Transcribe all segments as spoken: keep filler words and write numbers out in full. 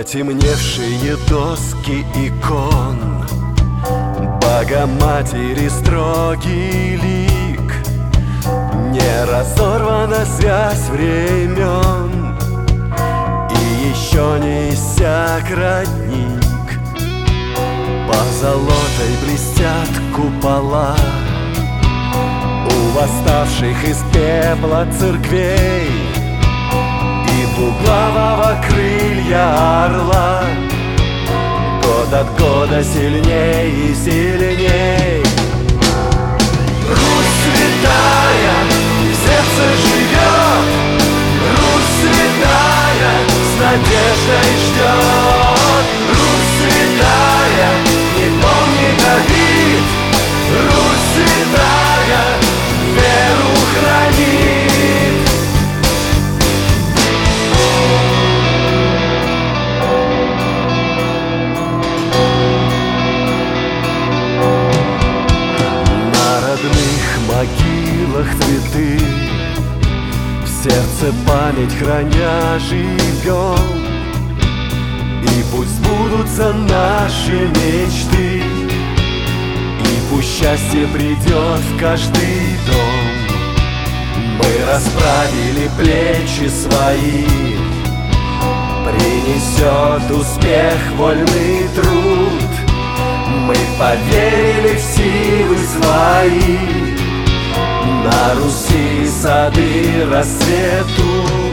Потемневшие доски икон, Богоматери строгий лик, не разорвана связь времен, и еще не иссяк родник. Позолотой блестят купола у восставших из пепла церквей, и двуглавого крылья орла год от года сильней и сильней. Русь святая в сердце живет, Русь святая с надеждой ждет, Русь святая не помнит обид, Русь святая веру хранит. Могилах цветы, в сердце память храня живем, и пусть сбудутся наши мечты, и пусть счастье придет в каждый дом. Мы расправили плечи свои, принесет успех вольный труд. Мы поверили в силы свои, на Руси сады расцветут.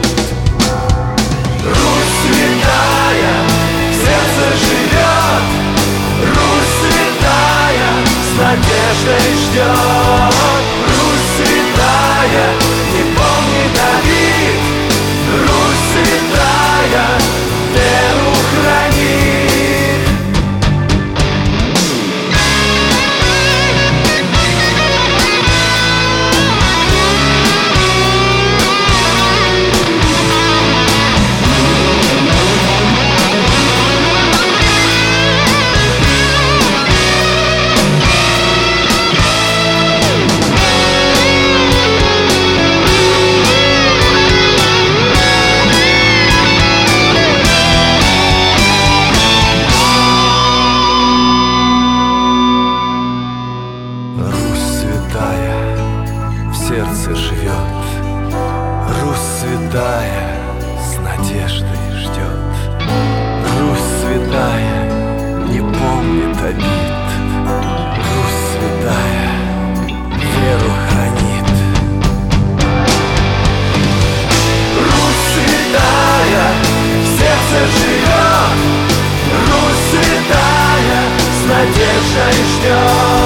Русь святая в сердце живет, Русь святая с надеждой ждет, Русь святая не помнит обид, Русь святая веру хранит. Сердце живет, Русь святая с надеждой ждет, Русь святая не помнит обид, Русь святая веру хранит. Русь святая в сердце живет, Русь святая с надеждой ждет.